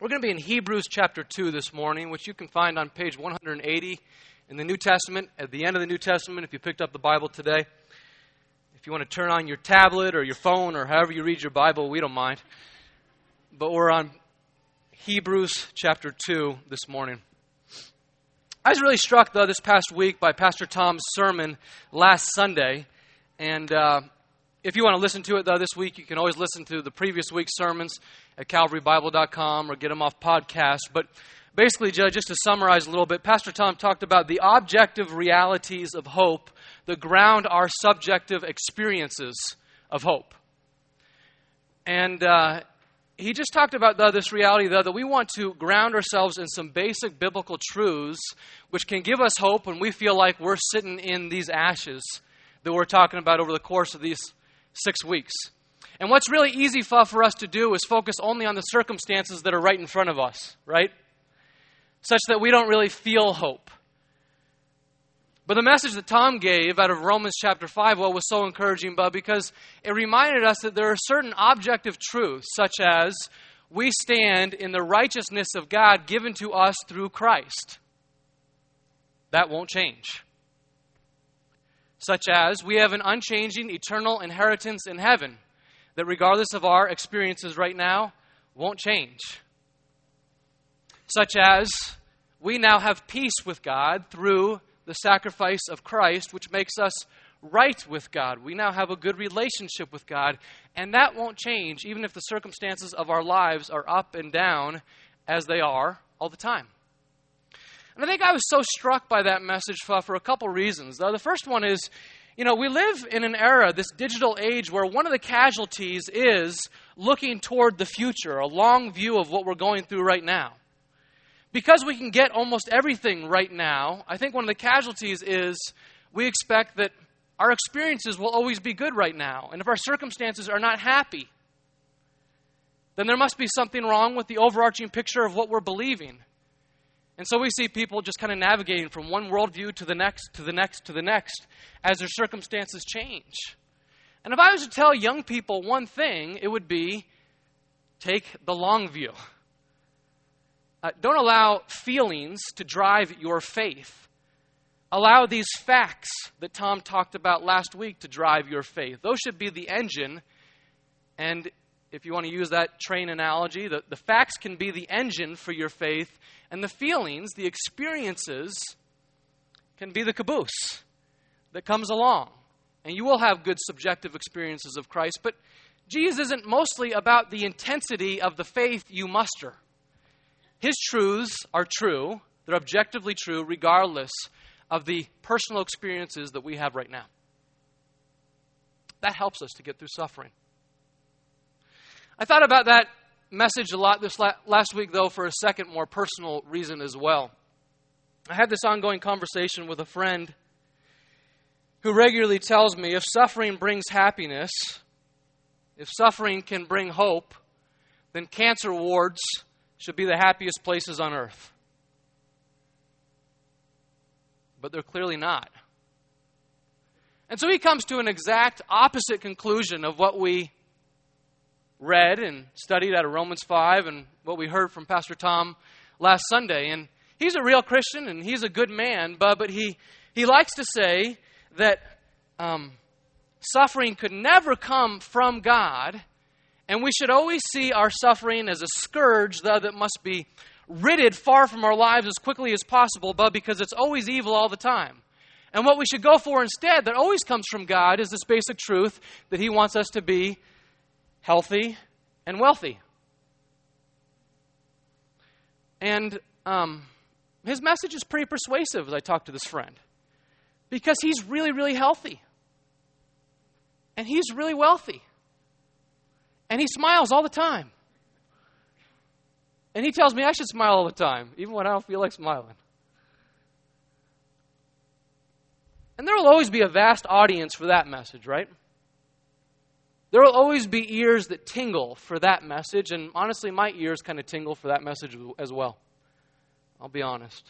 We're going to be in Hebrews chapter 2 this morning, which you can find on page 180 in the New Testament, at the end of the New Testament, if you picked up the Bible today. If you want to turn on your tablet or your phone or however you read your Bible, we don't mind. But we're on Hebrews chapter 2 this morning. I was really struck, though, this past week by Pastor Tom's sermon last Sunday. And if you want to listen to it, though, this week, you can always listen to the previous week's sermons at calvarybible.com or get them off podcast. But basically, just to summarize a little bit, Pastor Tom talked about the objective realities of hope that ground our subjective experiences of hope. And he just talked about, though, this reality, though, that we want to ground ourselves in some basic biblical truths which can give us hope when we feel like we're sitting in these ashes that we're talking about over the course of these 6 weeks. And what's really easy for us to do is focus only on the circumstances that are right in front of us, right? Such that we don't really feel hope. But the message that Tom gave out of Romans chapter 5 was so encouraging, because it reminded us that there are certain objective truths, such as we stand in the righteousness of God given to us through Christ. That won't change. Such as we have an unchanging eternal inheritance in heaven that regardless of our experiences right now, won't change. Such as we now have peace with God through the sacrifice of Christ, which makes us right with God. We now have a good relationship with God, and that won't change even if the circumstances of our lives are up and down as they are all the time. And I think I was so struck by that message for a couple reasons. The first one is, we live in an era, this digital age, where one of the casualties is looking toward the future, a long view of what we're going through right now. Because we can get almost everything right now, I think one of the casualties is we expect that our experiences will always be good right now. And if our circumstances are not happy, then there must be something wrong with the overarching picture of what we're believing. And so we see people just kind of navigating from one worldview to the next, to the next, to the next, as their circumstances change. And if I was to tell young people one thing, it would be, take the long view. Don't allow feelings to drive your faith. Allow these facts that Tom talked about last week to drive your faith. Those should be the engine. And if you want to use that train analogy, the facts can be the engine for your faith. And the feelings, the experiences, can be the caboose that comes along. And you will have good subjective experiences of Christ. But Jesus isn't mostly about the intensity of the faith you muster. His truths are true. They're objectively true regardless of the personal experiences that we have right now. That helps us to get through suffering. I thought about that message a lot this last week, though, for a second, more personal reason as well. I had this ongoing conversation with a friend who regularly tells me if suffering brings happiness, if suffering can bring hope, then cancer wards should be the happiest places on earth. But they're clearly not. And so he comes to an exact opposite conclusion of what we read and studied out of Romans 5 and what we heard from Pastor Tom last Sunday. And he's a real Christian and he's a good man, but he likes to say that suffering could never come from God, and we should always see our suffering as a scourge that must be ridded far from our lives as quickly as possible, because it's always evil all the time. And what we should go for instead, that always comes from God, is this basic truth that He wants us to be healthy and wealthy. And his message is pretty persuasive as I talk to this friend, because he's really, really healthy. And he's really wealthy. And he smiles all the time. And he tells me I should smile all the time, even when I don't feel like smiling. And there will always be a vast audience for that message, right? There will always be ears that tingle for that message, and honestly, my ears kind of tingle for that message as well. I'll be honest.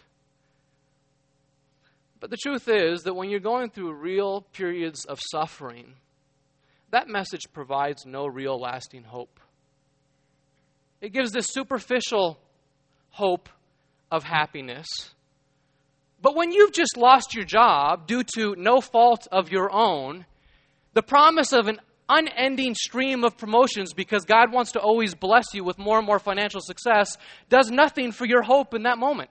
But the truth is that when you're going through real periods of suffering, that message provides no real lasting hope. It gives this superficial hope of happiness. But when you've just lost your job due to no fault of your own, the promise of an unending stream of promotions because God wants to always bless you with more and more financial success does nothing for your hope in that moment.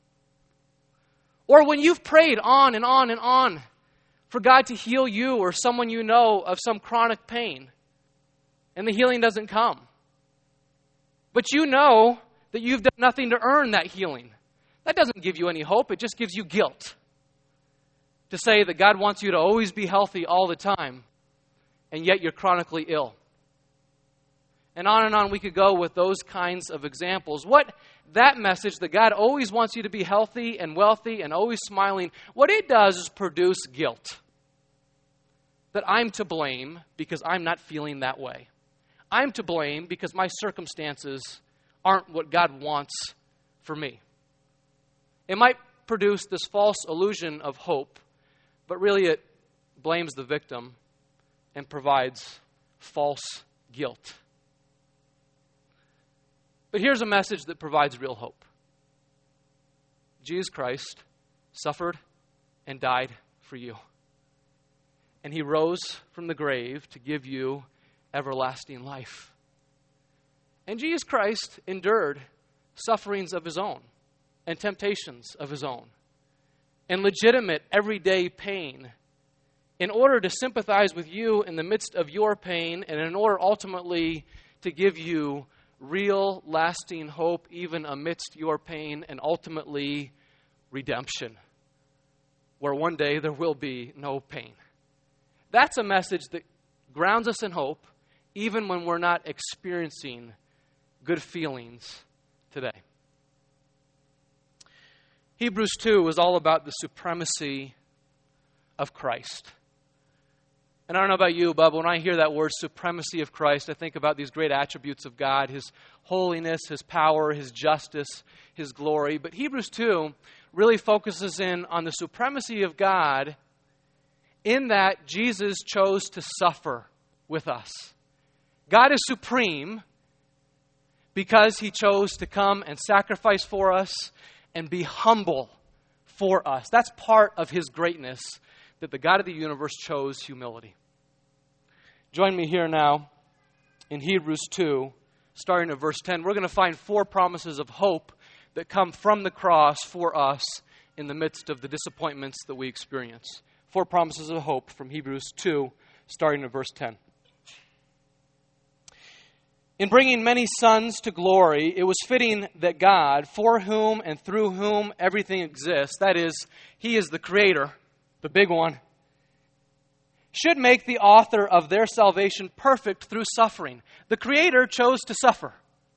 Or when you've prayed on and on and on for God to heal you or someone you know of some chronic pain, and the healing doesn't come. But you know that you've done nothing to earn that healing. That doesn't give you any hope. It just gives you guilt to say that God wants you to always be healthy all the time, and yet you're chronically ill. And on we could go with those kinds of examples. What that message that God always wants you to be healthy and wealthy and always smiling, what it does is produce guilt. That I'm to blame because I'm not feeling that way. I'm to blame because my circumstances aren't what God wants for me. It might produce this false illusion of hope, but really it blames the victim and provides false guilt. But here's a message that provides real hope. Jesus Christ suffered and died for you. And He rose from the grave to give you everlasting life. And Jesus Christ endured sufferings of His own and temptations of His own and legitimate everyday pain in order to sympathize with you in the midst of your pain and in order ultimately to give you real, lasting hope even amidst your pain and ultimately redemption, where one day there will be no pain. That's a message that grounds us in hope even when we're not experiencing good feelings today. Hebrews 2 is all about the supremacy of Christ. And I don't know about you, but when I hear that word supremacy of Christ, I think about these great attributes of God, His holiness, His power, His justice, His glory. But Hebrews 2 really focuses in on the supremacy of God in that Jesus chose to suffer with us. God is supreme because He chose to come and sacrifice for us and be humble for us. That's part of His greatness, that the God of the universe chose humility. Join me here now in Hebrews 2, starting at verse 10. We're going to find 4 promises of hope that come from the cross for us in the midst of the disappointments that we experience. 4 promises of hope from Hebrews 2, starting at verse 10. In bringing many sons to glory, it was fitting that God, for whom and through whom everything exists, that is, He is the Creator, the big one, should make the author of their salvation perfect through suffering. The Creator chose to suffer.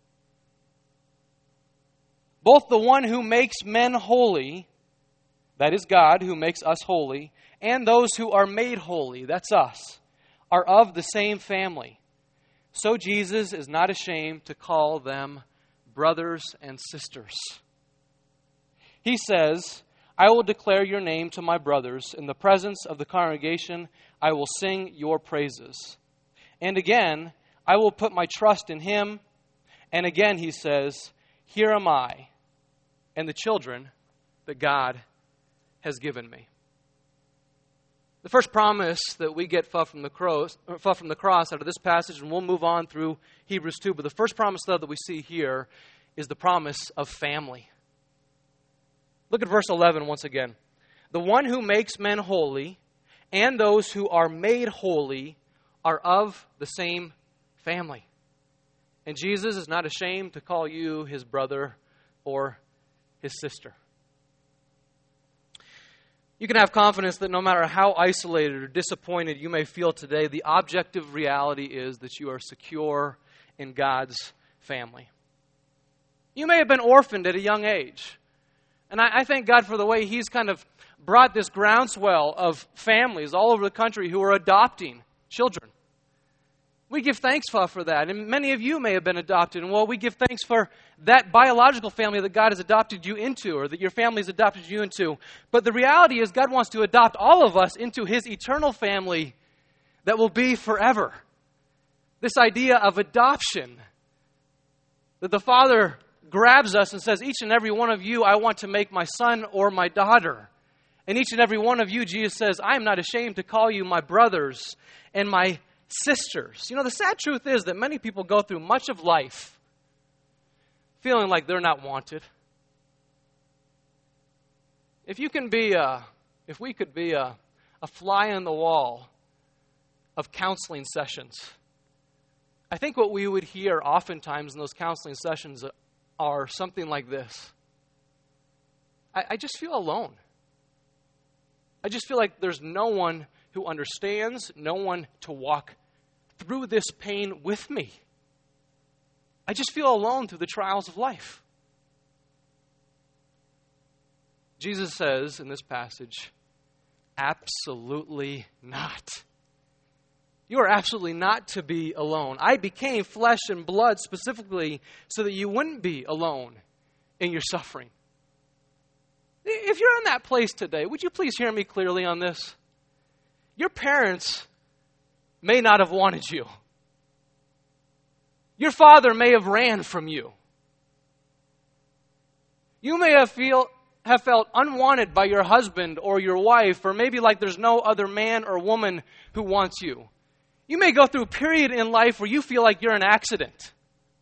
Both the one who makes men holy, that is God who makes us holy, and those who are made holy, that's us, are of the same family. So Jesus is not ashamed to call them brothers and sisters. He says, I will declare your name to my brothers. In the presence of the congregation, I will sing your praises. And again, I will put my trust in Him. And again, He says, here am I and the children that God has given me. The first promise that we get from the cross out of this passage, and we'll move on through Hebrews 2, but the first promise, though, that we see here is the promise of family. Look at verse 11 once again. The one who makes men holy and those who are made holy are of the same family. And Jesus is not ashamed to call you His brother or His sister. You can have confidence that no matter how isolated or disappointed you may feel today, the objective reality is that you are secure in God's family. You may have been orphaned at a young age. And I thank God for the way He's kind of brought this groundswell of families all over the country who are adopting children. We give thanks for that. And many of you may have been adopted. And well, we give thanks for that biological family that God has adopted you into, or that your family has adopted you into. But the reality is God wants to adopt all of us into His eternal family that will be forever. This idea of adoption That the Father grabs us and says, each and every one of you, I want to make my son or my daughter. And each and every one of you, Jesus says, I am not ashamed to call you my brothers and my sisters. You know, the sad truth is that many people go through much of life feeling like they're not wanted. If we could be a fly on the wall of counseling sessions, I think what we would hear oftentimes in those counseling sessions are something like this. I just feel alone. I just feel like there's no one who understands, no one to walk through this pain with me. I just feel alone through the trials of life. Jesus says in this passage, absolutely not. You are absolutely not to be alone. I became flesh and blood specifically so that you wouldn't be alone in your suffering. If you're in that place today, would you please hear me clearly on this? Your parents may not have wanted you. Your father may have ran from you. You may have felt unwanted by your husband or your wife, or maybe like there's no other man or woman who wants you. You may go through a period in life where you feel like you're an accident.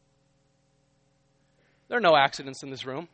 There are no accidents in this room.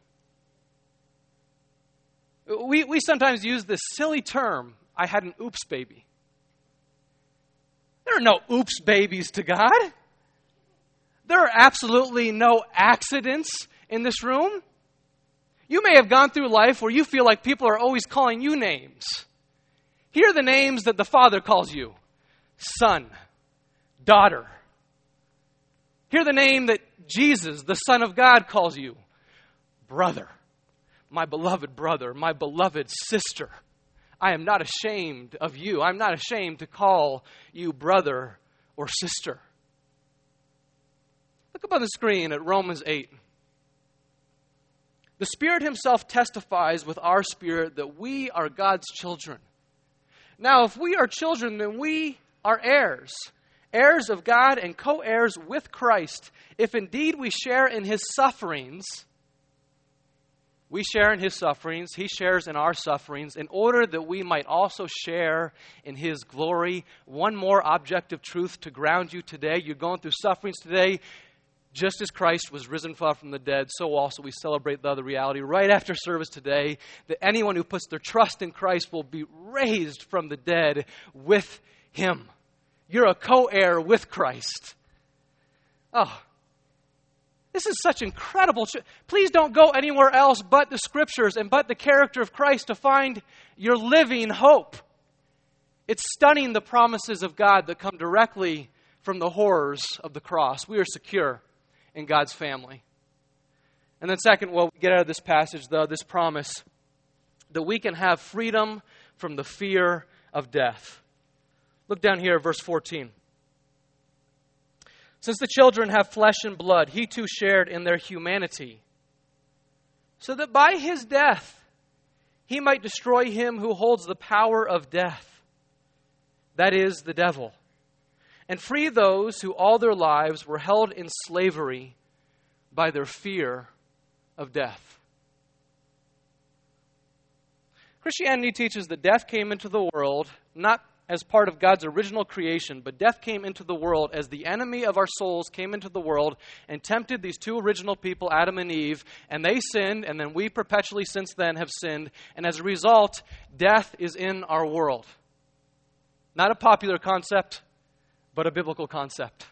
We sometimes use this silly term, I had an oops baby. There are no oops babies to God. There are absolutely no accidents in this room. You may have gone through life where you feel like people are always calling you names. Here are the names that the Father calls you. Son, daughter. Hear the name that Jesus, the Son of God, calls you. Brother, my beloved brother, my beloved sister. I am not ashamed of you. I'm not ashamed to call you brother or sister. Look up on the screen at Romans 8. The Spirit Himself testifies with our spirit that we are God's children. Now, if we are children, then we are heirs, heirs of God and co-heirs with Christ. If indeed we share in His sufferings, we share in His sufferings, He shares in our sufferings, in order that we might also share in His glory. One more objective truth to ground you today. You're going through sufferings today. Just as Christ was risen from the dead, so also we celebrate the other reality right after service today, that anyone who puts their trust in Christ will be raised from the dead with Him. You're a co-heir with Christ. Oh, this is such incredible. Please don't go anywhere else but the Scriptures and but the character of Christ to find your living hope. It's stunning, the promises of God that come directly from the horrors of the cross. We are secure in God's family. And then second, what we get out of this passage, though, this promise that we can have freedom from the fear of death. Look down here at verse 14. Since the children have flesh and blood, He too shared in their humanity, so that by His death He might destroy him who holds the power of death, that is, the devil, and free those who all their lives were held in slavery by their fear of death. Christianity teaches that death came into the world not as part of God's original creation, but death came into the world as the enemy of our souls came into the world and tempted these two original people, Adam and Eve, and they sinned, and then we perpetually since then have sinned, and as a result, death is in our world. Not a popular concept, but a biblical concept.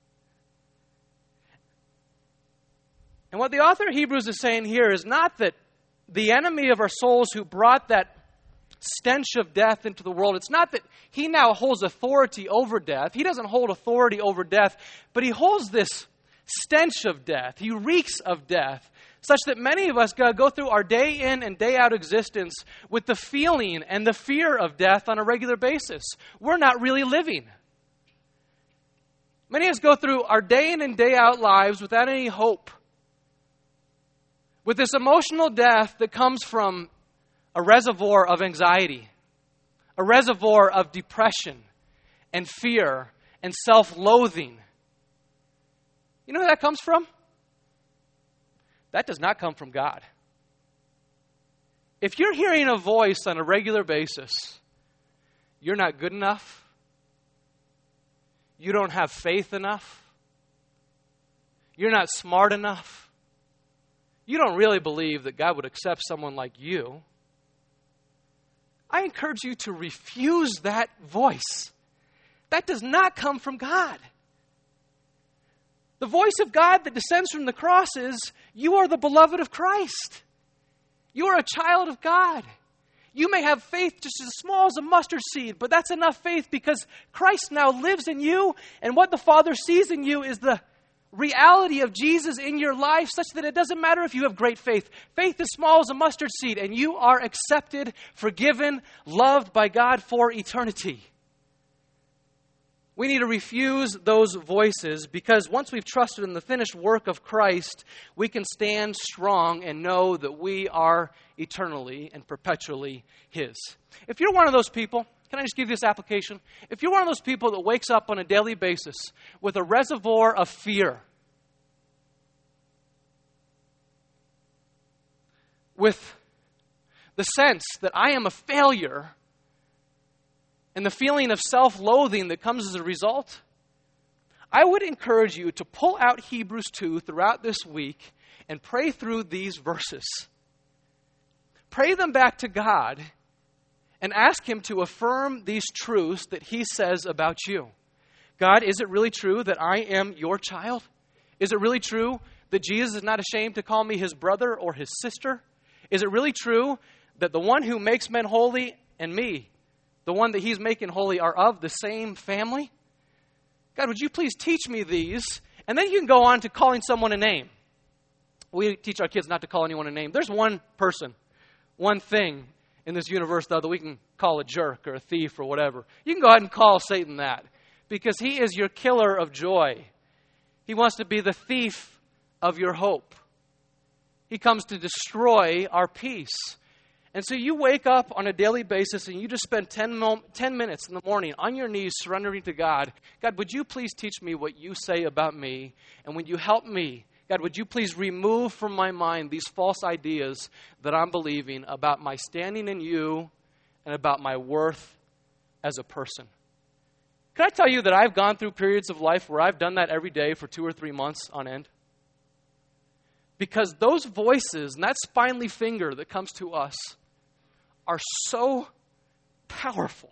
And what the author of Hebrews is saying here is not that the enemy of our souls who brought that stench of death into the world, it's not that he now holds authority over death. He doesn't hold authority over death, but he holds this stench of death. He reeks of death, such that many of us go through our day in and day out existence with the feeling and the fear of death on a regular basis. We're not really living. Many of us go through our day in and day out lives without any hope, with this emotional death that comes from a reservoir of anxiety, a reservoir of depression and fear and self-loathing. You know where that comes from? that does not come from God. If you're hearing a voice on a regular basis, you're not good enough, you don't have faith enough, you're not smart enough, you don't really believe that God would accept someone like you, I encourage you to refuse that voice. That does not come from God. The voice of God that descends from the cross is, you are the beloved of Christ. You are a child of God. You may have faith just as small as a mustard seed, but that's enough faith because Christ now lives in you, and what the Father sees in you is the reality of Jesus in your life, such that it doesn't matter if you have great faith. Faith as small as a mustard seed, and you are accepted, forgiven, loved by God for eternity. We need to refuse those voices because once we've trusted in the finished work of Christ, we can stand strong and know that we are eternally and perpetually His. If you're one of those people, can I just give you this application? If you're one of those people that wakes up on a daily basis with a reservoir of fear, with the sense that I am a failure, and the feeling of self-loathing that comes as a result, I would encourage you to pull out Hebrews 2 throughout this week and pray through these verses. Pray them back to God and ask Him to affirm these truths that He says about you. God, is it really true that I am your child? Is it really true that Jesus is not ashamed to call me His brother or His sister? Is it really true that the one who makes men holy and me, the one that He's making holy, are of the same family? God, would you please teach me these? And then you can go on to calling someone a name. We teach our kids not to call anyone a name. There's one person, one thing in this universe, though, that we can call a jerk or a thief or whatever. You can go ahead and call Satan that because he is your killer of joy. He wants to be the thief of your hope. He comes to destroy our peace. And so you wake up on a daily basis and you just spend 10 minutes in the morning on your knees surrendering to God. God, would you please teach me what you say about me? And would you help me? God, would you please remove from my mind these false ideas that I'm believing about my standing in you and about my worth as a person? Can I tell you that I've gone through periods of life where I've done that every day for 2 or 3 months on end? Because those voices and that spindly finger that comes to us are so powerful.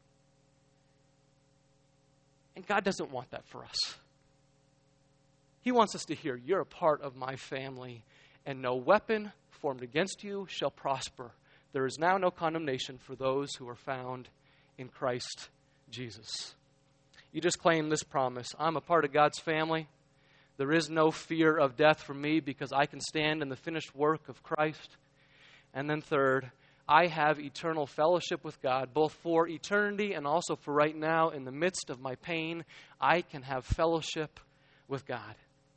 And God doesn't want that for us. He wants us to hear, you're a part of my family, and no weapon formed against you shall prosper. There is now no condemnation for those who are found in Christ Jesus. You just claim this promise. I'm a part of God's family. There is no fear of death for me because I can stand in the finished work of Christ. And then third, I have eternal fellowship with God, both for eternity and also for right now. In the midst of my pain, I can have fellowship with God.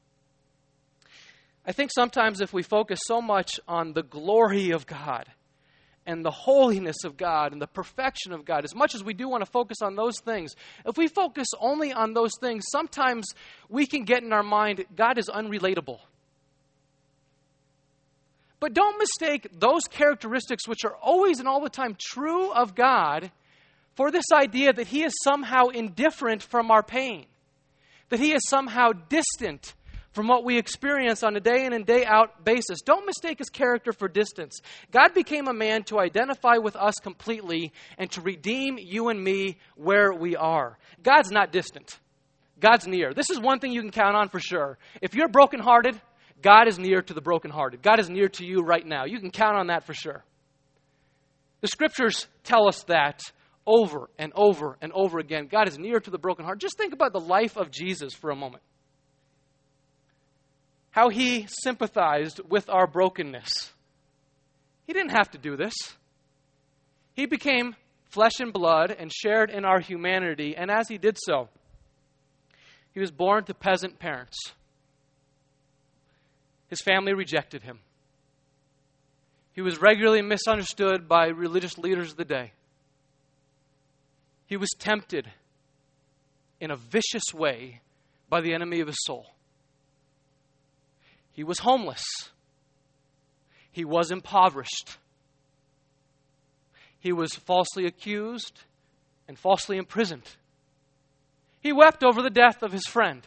I think sometimes if we focus so much on the glory of God and the holiness of God and the perfection of God, as much as we do want to focus on those things, if we focus only on those things, sometimes we can get in our mind, God is unrelatable. But don't mistake those characteristics, which are always and all the time true of God, for this idea that He is somehow indifferent from our pain, that He is somehow distant from what we experience on a day in and day out basis. Don't mistake His character for distance. God became a man to identify with us completely and to redeem you and me where we are. God's not distant. God's near. This is one thing you can count on for sure. If you're brokenhearted, God is near to the brokenhearted. God is near to you right now. You can count on that for sure. The Scriptures tell us that over and over and over again. God is near to the brokenhearted. Just think about the life of Jesus for a moment. How He sympathized with our brokenness. He didn't have to do this. He became flesh and blood and shared in our humanity. And as He did so, He was born to peasant parents. His family rejected Him. He was regularly misunderstood by religious leaders of the day. He was tempted in a vicious way by the enemy of his soul. He was homeless He was impoverished. He was falsely accused and falsely imprisoned. He wept over the death of his friend.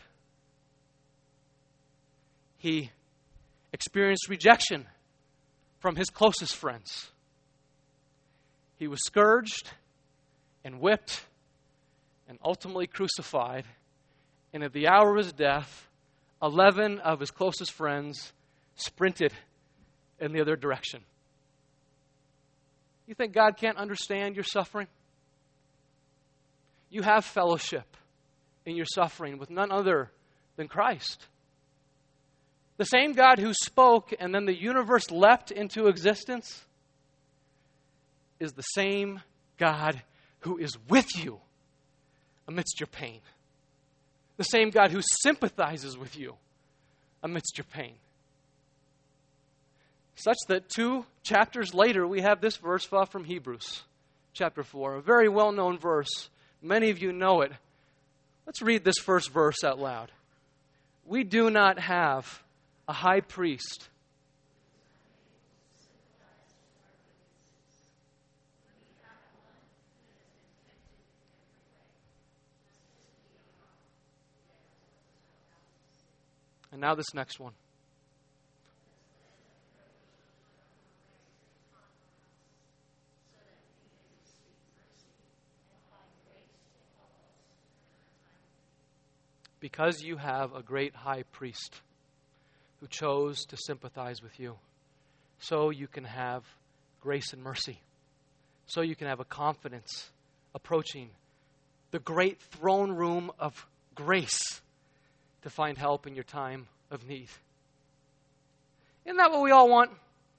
He experienced rejection from his closest friends. He was scourged and whipped and ultimately crucified. And at the hour of his death, 11 of his closest friends sprinted in the other direction. You think God can't understand your suffering? You have fellowship in your suffering with none other than Christ. The same God who spoke and then the universe leapt into existence is the same God who is with you amidst your pain. The same God who sympathizes with you amidst your pain. Such that 2 chapters later, we have this verse from Hebrews chapter 4, a very well-known verse. Many of you know it. Let's read this first verse out loud. We do not have a high priest and now this next one. Because you have a great high priest who chose to sympathize with you, so you can have grace and mercy. So you can have a confidence approaching the great throne room of grace to find help in your time of need. Isn't that what we all want?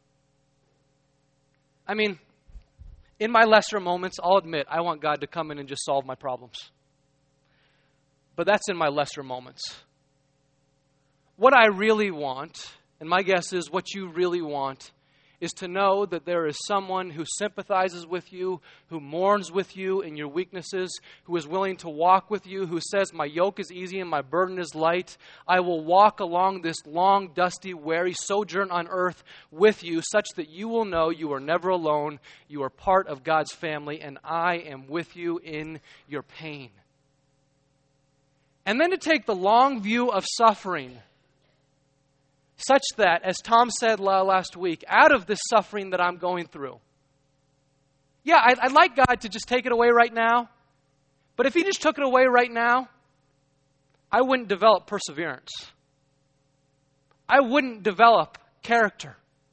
I mean, in my lesser moments, I'll admit, I want God to come in and just solve my problems. But that's in my lesser moments. What I really want, and my guess is what you really want, is to know that there is someone who sympathizes with you, who mourns with you in your weaknesses, who is willing to walk with you, who says, my yoke is easy and my burden is light. I will walk along this long, dusty, weary sojourn on earth with you, such that you will know you are never alone. You are part of God's family, and I am with you in your pain. And then to take the long view of suffering, such that, as Tom said last week, out of this suffering that I'm going through, I'd like God to just take it away right now. But if He just took it away right now, I wouldn't develop perseverance. I wouldn't develop character.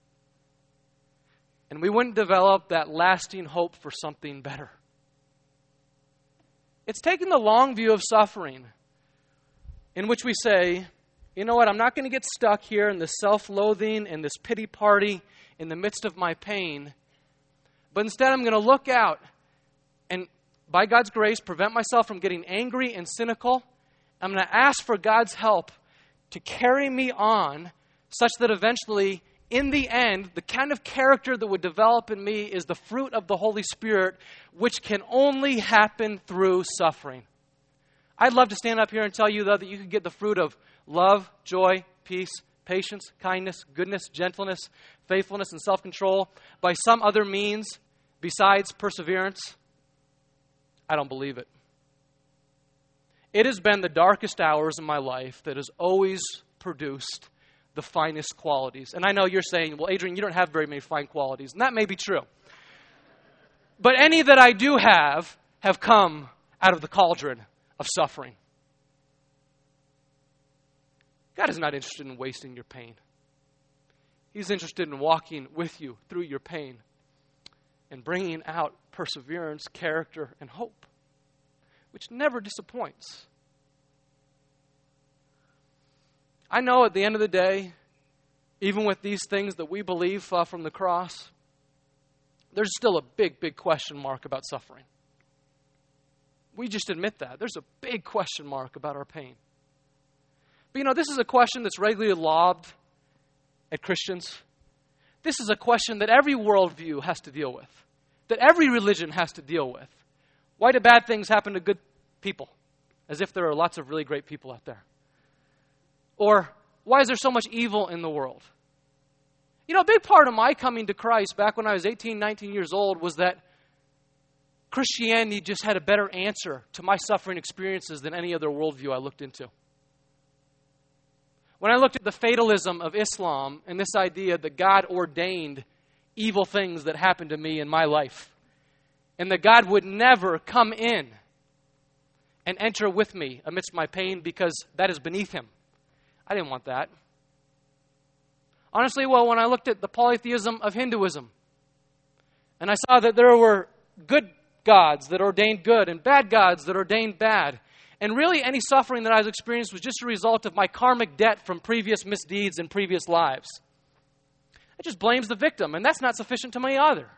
And we wouldn't develop that lasting hope for something better. It's taking the long view of suffering, in which we say, you know what, I'm not going to get stuck here in this self-loathing and this pity party in the midst of my pain. But instead I'm going to look out and, by God's grace, prevent myself from getting angry and cynical. I'm going to ask for God's help to carry me on such that eventually, in the end, the kind of character that would develop in me is the fruit of the Holy Spirit, which can only happen through suffering. I'd love to stand up here and tell you, though, that you can get the fruit of love, joy, peace, patience, kindness, goodness, gentleness, faithfulness, and self-control by some other means besides perseverance. I don't believe it. It has been the darkest hours in my life that has always produced the finest qualities. And I know you're saying, well, Adrian, you don't have very many fine qualities. And that may be true. But any that I do have come out of the cauldron of suffering. God is not interested in wasting your pain. He's interested in walking with you through your pain and bringing out perseverance, character, and hope, which never disappoints. I know at the end of the day, even with these things that we believe from the cross, there's still a big, big question mark about suffering. We just admit that. There's a big question mark about our pain. But this is a question that's regularly lobbed at Christians. This is a question that every worldview has to deal with, that every religion has to deal with. Why do bad things happen to good people? As if there are lots of really great people out there. Or, why is there so much evil in the world? You know, a big part of my coming to Christ back when I was 18, 19 years old was that Christianity just had a better answer to my suffering experiences than any other worldview I looked into. When I looked at the fatalism of Islam and this idea that God ordained evil things that happened to me in my life, and that God would never come in and enter with me amidst my pain because that is beneath Him, I didn't want that. Honestly, well, when I looked at the polytheism of Hinduism, and I saw that there were good gods that ordained good and bad gods that ordained bad, and really any suffering that I was experienced was just a result of my karmic debt from previous misdeeds in previous lives. It just blames the victim, and that's not sufficient to me either.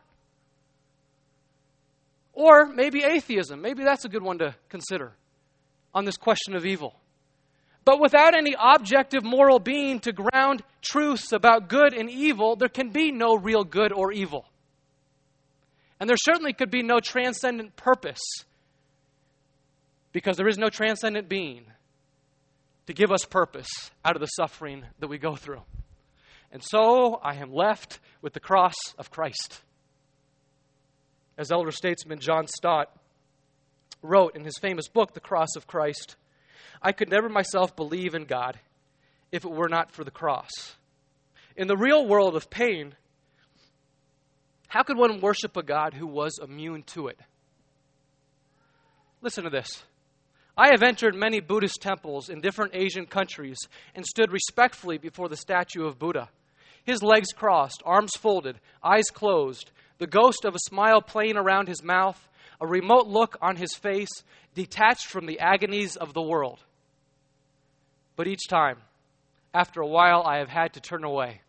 Or maybe atheism. Maybe that's a good one to consider on this question of evil. But without any objective moral being to ground truths about good and evil, there can be no real good or evil. And there certainly could be no transcendent purpose, because there is no transcendent being to give us purpose out of the suffering that we go through. And so I am left with the cross of Christ. As elder statesman John Stott wrote in his famous book, The Cross of Christ, I could never myself believe in God if it were not for the cross. In the real world of pain, how could one worship a God who was immune to it? Listen to this. I have entered many Buddhist temples in different Asian countries and stood respectfully before the statue of Buddha. His legs crossed, arms folded, eyes closed, the ghost of a smile playing around his mouth, a remote look on his face, detached from the agonies of the world. But each time, after a while, I have had to turn away.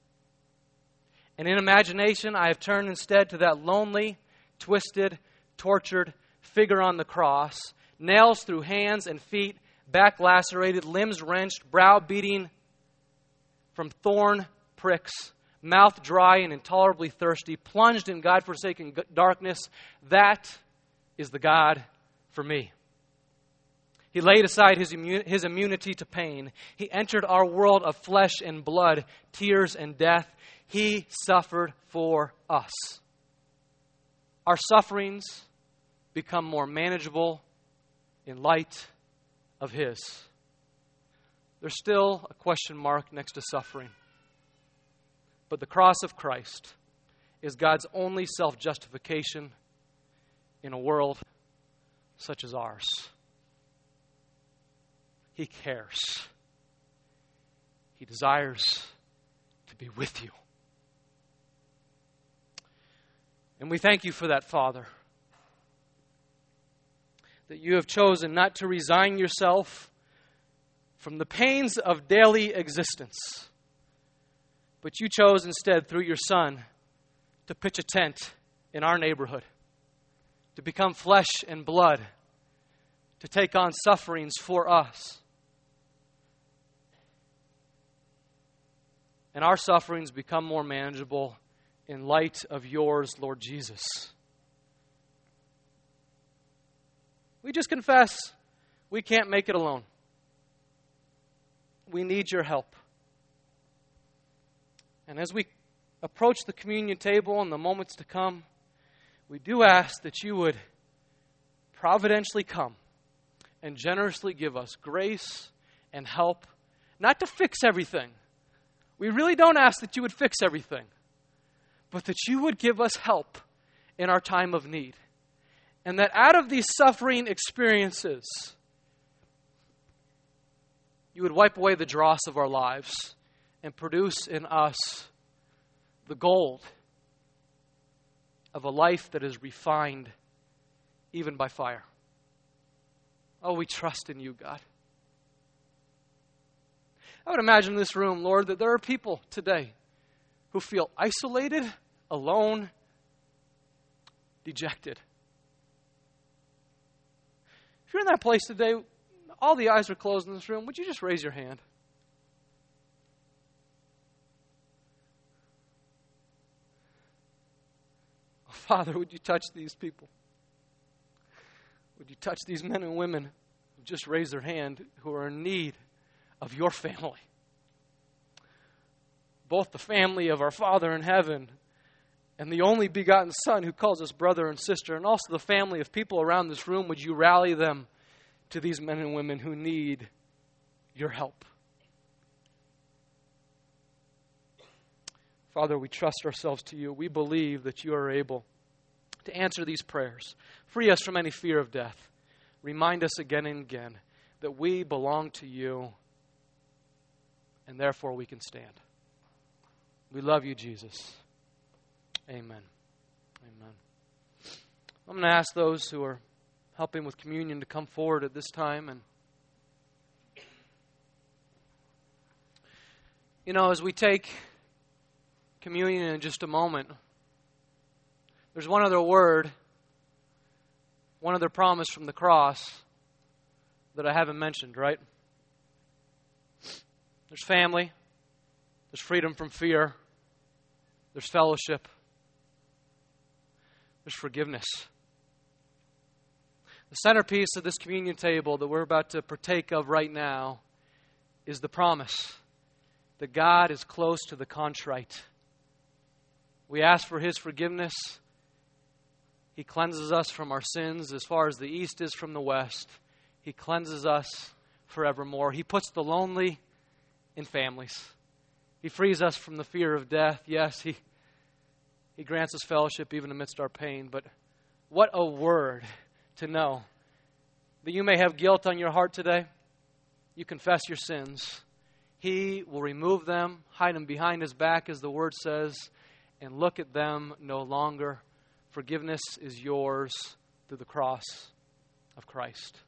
And in imagination, I have turned instead to that lonely, twisted, tortured figure on the cross, nails through hands and feet, back lacerated, limbs wrenched, brow beating from thorn pricks, mouth dry and intolerably thirsty, plunged in God-forsaken darkness. That is the God for me. He laid aside his immunity to pain. He entered our world of flesh and blood, tears and death. He suffered for us. Our sufferings become more manageable in light of His. There's still a question mark next to suffering. But the cross of Christ is God's only self-justification in a world such as ours. He cares. He desires to be with you. And we thank you for that, Father, that you have chosen not to resign yourself from the pains of daily existence, but you chose instead, through your Son, to pitch a tent in our neighborhood, to become flesh and blood, to take on sufferings for us. And our sufferings become more manageable in light of yours, Lord Jesus. We just confess we can't make it alone. We need your help. And as we approach the communion table in the moments to come, we do ask that you would providentially come and generously give us grace and help, not to fix everything. We really don't ask that you would fix everything, but that you would give us help in our time of need. And that out of these suffering experiences, you would wipe away the dross of our lives and produce in us the gold of a life that is refined even by fire. Oh, we trust in you, God. I would imagine in this room, Lord, that there are people today who feel isolated, alone, dejected. If you're in that place today, all the eyes are closed in this room, would you just raise your hand? Oh, Father, would you touch these people? Would you touch these men and women who just raised their hand, who are in need of your family? both the family of our Father in heaven and the only begotten Son who calls us brother and sister, and also the family of people around this room, would you rally them to these men and women who need your help? Father, we trust ourselves to you. We believe that you are able to answer these prayers. Free us from any fear of death. Remind us again and again that we belong to you, and therefore we can stand. We love you, Jesus. Amen. Amen. I'm going to ask those who are helping with communion to come forward at this time. And, you know, as we take communion in just a moment, there's one other word, one other promise from the cross that I haven't mentioned, right? There's family. There's freedom from fear. There's fellowship. There's forgiveness. The centerpiece of this communion table that we're about to partake of right now is the promise that God is close to the contrite. We ask for His forgiveness. He cleanses us from our sins as far as the east is from the west. He cleanses us forevermore. He puts the lonely in families. He frees us from the fear of death. Yes, He grants us fellowship even amidst our pain. But what a word to know that you may have guilt on your heart today. You confess your sins. He will remove them, hide them behind His back, as the Word says, and look at them no longer. Forgiveness is yours through the cross of Christ.